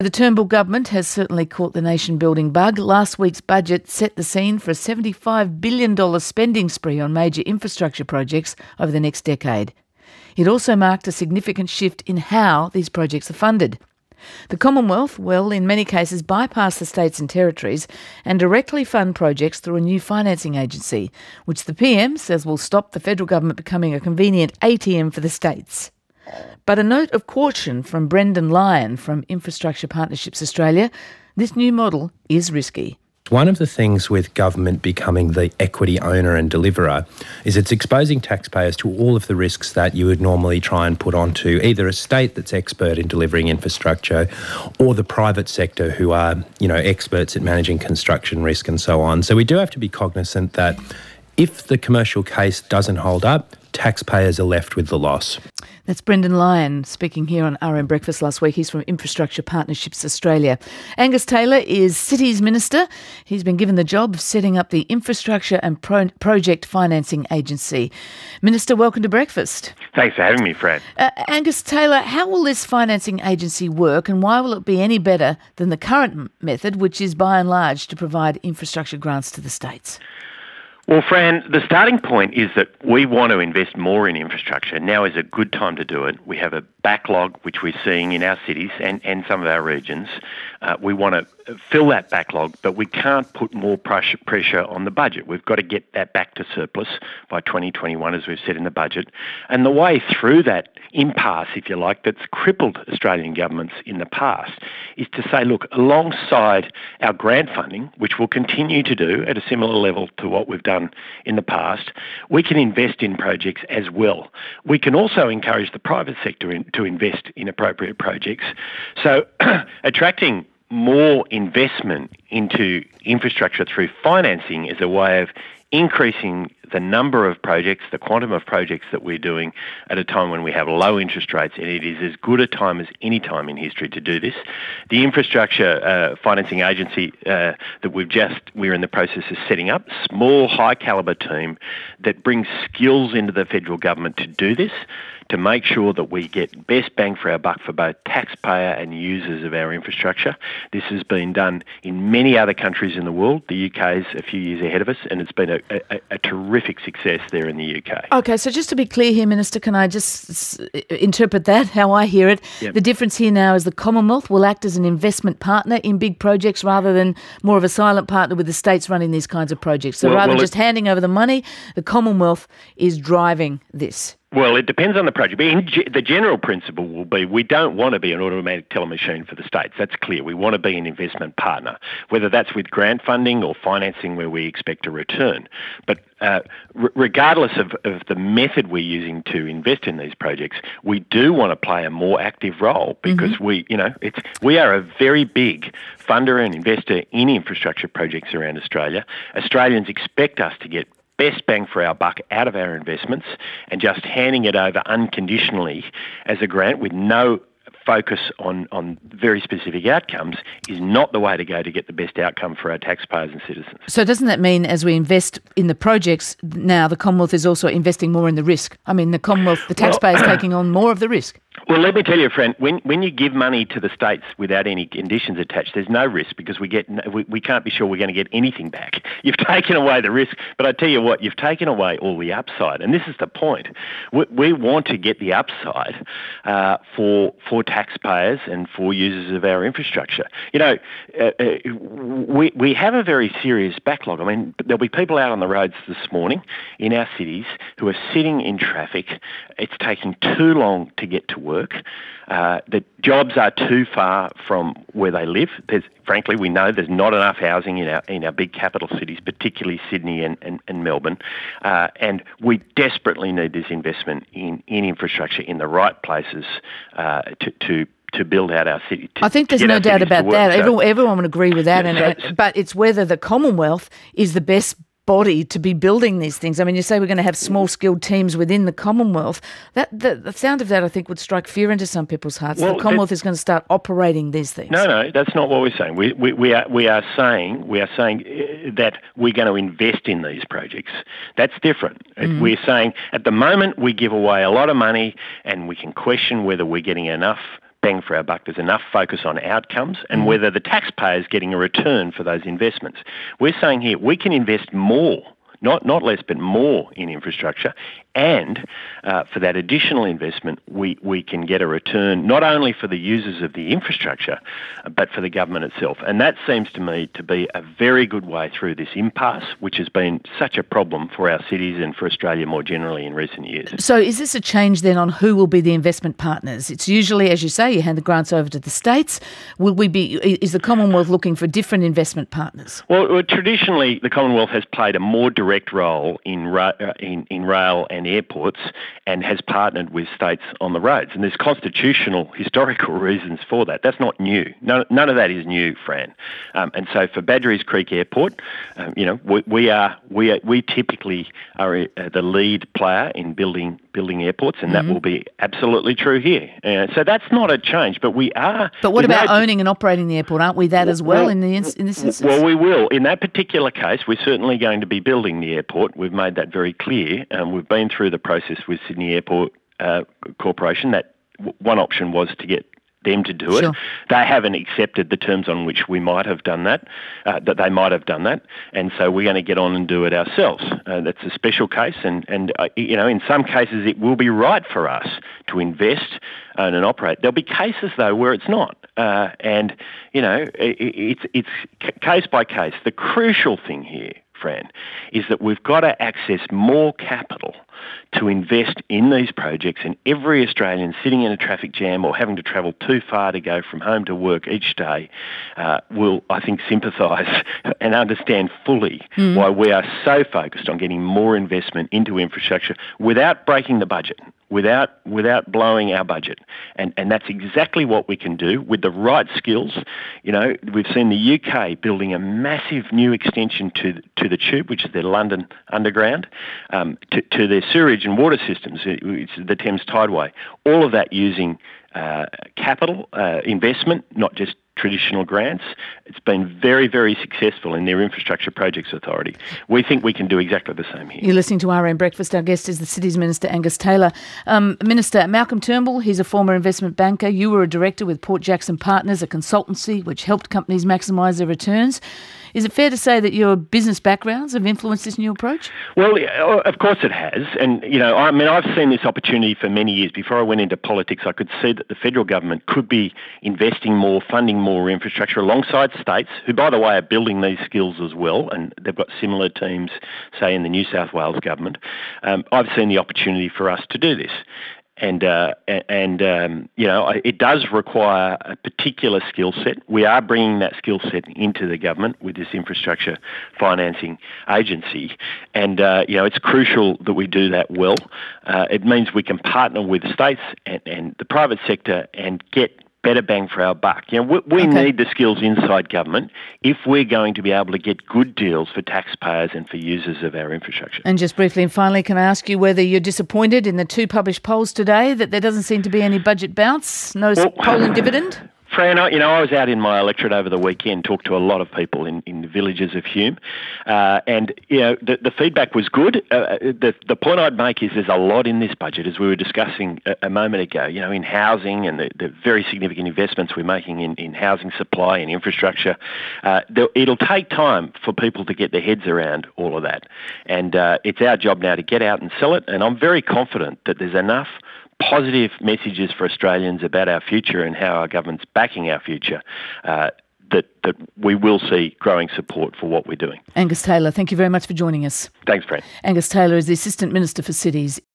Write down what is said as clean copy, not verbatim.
The Turnbull government has certainly caught the nation-building bug. Last week's budget set the scene for a $75 billion spending spree on major infrastructure projects over the next decade. It also marked a significant shift in how these projects are funded. The Commonwealth will, in many cases, bypass the states and territories and directly fund projects through a new financing agency, which the PM says will stop the federal government becoming a convenient ATM for the states. But a note of caution from Brendan Lyon from Infrastructure Partnerships Australia: this new model is risky. One of the things with government becoming the equity owner and deliverer is it's exposing taxpayers to all of the risks that you would normally try and put onto either a state that's expert in delivering infrastructure or the private sector who are, experts at managing construction risk and so on. So we do have to be cognizant that if the commercial case doesn't hold up, taxpayers are left with the loss. That's Brendan Lyon speaking here on RM Breakfast last week. He's from Infrastructure Partnerships Australia. Angus Taylor is Cities Minister. He's been given the job of setting up the Infrastructure and Project Financing Agency. Minister, welcome to Breakfast. Thanks for having me, Fran. Angus Taylor, how will this financing agency work, and why will it be any better than the current method, which is by and large to provide infrastructure grants to the states? Well, Fran, the starting point is that we want to invest more in infrastructure. Now is a good time to do it. We have a backlog which we're seeing in our cities and some of our regions. We want to fill that backlog, but we can't put more pressure on the budget. We've got to get that back to surplus by 2021, as we've said in the budget. And the way through that impasse, if you like, that's crippled Australian governments in the past is to say, look, alongside our grant funding, which we'll continue to do at a similar level to what we've done in the past, we can invest in projects as well. We can also encourage the private sector to invest in appropriate projects. So attracting more investment into infrastructure through financing is a way of increasing the number of projects, the quantum of projects that we're doing at a time when we have low interest rates, and it is as good a time as any time in history to do this. The Infrastructure Financing Agency that we're in the process of setting up, small, high calibre team that brings skills into the federal government to do this, to make sure that we get best bang for our buck for both taxpayer and users of our infrastructure. This has been done in many other countries in the world. The UK is a few years ahead of us, and it's been a terrific success there in the UK. Okay, so just to be clear here, Minister, can I just interpret that how I hear it? Yep. The difference here now is the Commonwealth will act as an investment partner in big projects rather than more of a silent partner with the states running these kinds of projects. So rather than just handing over the money, the Commonwealth is driving this. Well, it depends on the project. But the general principle will be we don't want to be an automatic teller machine for the states. That's clear. We want to be an investment partner, whether that's with grant funding or financing where we expect a return. But regardless of the method we're using to invest in these projects, we do want to play a more active role because we are a very big funder and investor in infrastructure projects around Australia. Australians expect us to get best bang for our buck out of our investments, and just handing it over unconditionally as a grant with no focus on very specific outcomes is not the way to go to get the best outcome for our taxpayers and citizens. So doesn't that mean as we invest in the projects now, the Commonwealth is also investing more in the risk? I mean, the Commonwealth, the taxpayer is taking on more of the risk. Well, let me tell you, friend, when you give money to the states without any conditions attached, there's no risk because we can't be sure we're going to get anything back. You've taken away the risk, but I tell you what, you've taken away all the upside, and this is the point. We want to get the upside for taxpayers and for users of our infrastructure. We have a very serious backlog. I mean, there'll be people out on the roads this morning in our cities who are sitting in traffic. It's taking too long to get to work. The jobs are too far from where they live. Frankly, we know there's not enough housing in our big capital cities, particularly Sydney and Melbourne. And we desperately need this investment in infrastructure in the right places to build out our city. I think there's no doubt about that. Everyone would agree with that. But it's whether the Commonwealth is the best body to be building these things. I mean, you say we're going to have small skilled teams within the Commonwealth. The sound of that, I think, would strike fear into some people's hearts. Well, the Commonwealth is going to start operating these things. No, that's not what we're saying. We are saying that we're going to invest in these projects. That's different. We're saying at the moment we give away a lot of money and we can question whether we're getting enough bang for our buck. There's enough focus on outcomes and whether the taxpayer is getting a return for those investments. We're saying here we can invest more, not less, but more in infrastructure. And for that additional investment, we can get a return not only for the users of the infrastructure, but for the government itself. And that seems to me to be a very good way through this impasse, which has been such a problem for our cities and for Australia more generally in recent years. So is this a change then on who will be the investment partners? It's usually, as you say, you hand the grants over to the states. Is the Commonwealth looking for different investment partners? Well, traditionally, the Commonwealth has played a more direct role in rail and airports and has partnered with states on the roads. And there's constitutional, historical reasons for that. That's not new. None of that is new, Fran. And so for Badgerys Creek Airport, we typically are the lead player in building airports, and that will be absolutely true here. So that's not a change, but we are. But what about owning and operating the airport? Aren't we that as well in this instance? Well, we will. In that particular case, we're certainly going to be building the airport. We've made that very clear. We've been through the process with Sydney Airport Corporation. That one option was to get them to do it. Sure. They haven't accepted the terms on which we might have done that, that they might have done that, and so we're going to get on and do it ourselves. That's a special case, and in some cases it will be right for us to invest, own and operate. There'll be cases though where it's not, and it's case by case. The crucial thing here, Fran, is that we've got to access more capital to invest in these projects, and every Australian sitting in a traffic jam or having to travel too far to go from home to work each day will, I think, sympathise and understand fully why we are so focused on getting more investment into infrastructure without breaking the budget, without blowing our budget. And that's exactly what we can do with the right skills. We've seen the UK building a massive new extension to the Tube, which is their London Underground, to their sewerage and water systems, it's the Thames Tideway. All of that using capital investment, not just traditional grants. It's been very, very successful in their Infrastructure Projects Authority. We think we can do exactly the same here. You're listening to RM Breakfast. Our guest is the City's Minister, Angus Taylor. Minister, Malcolm Turnbull, he's a former investment banker. You were a director with Port Jackson Partners, a consultancy which helped companies maximise their returns. Is it fair to say that your business backgrounds have influenced this new approach? Well, of course it has. And, I've seen this opportunity for many years. Before I went into politics, I could see that the federal government could be investing more, funding more infrastructure alongside states, who, by the way, are building these skills as well. And they've got similar teams, say, in the New South Wales government. I've seen the opportunity for us to do this. And it does require a particular skill set. We are bringing that skill set into the government with this infrastructure financing agency. And, it's crucial that we do that well. It means we can partner with states and the private sector and get better bang for our buck. We need the skills inside government if we're going to be able to get good deals for taxpayers and for users of our infrastructure. And just briefly and finally, can I ask you whether you're disappointed in the two published polls today that there doesn't seem to be any budget bounce, no polling dividend? Fran, I was out in my electorate over the weekend, talked to a lot of people in the villages of Hume, and the feedback was good. The point I'd make is there's a lot in this budget, as we were discussing a moment ago, in housing and the very significant investments we're making in housing supply and infrastructure. It'll take time for people to get their heads around all of that, and it's our job now to get out and sell it, and I'm very confident that there's enough positive messages for Australians about our future and how our government's backing our future, that we will see growing support for what we're doing. Angus Taylor, thank you very much for joining us. Thanks, Fran. Angus Taylor is the Assistant Minister for Cities.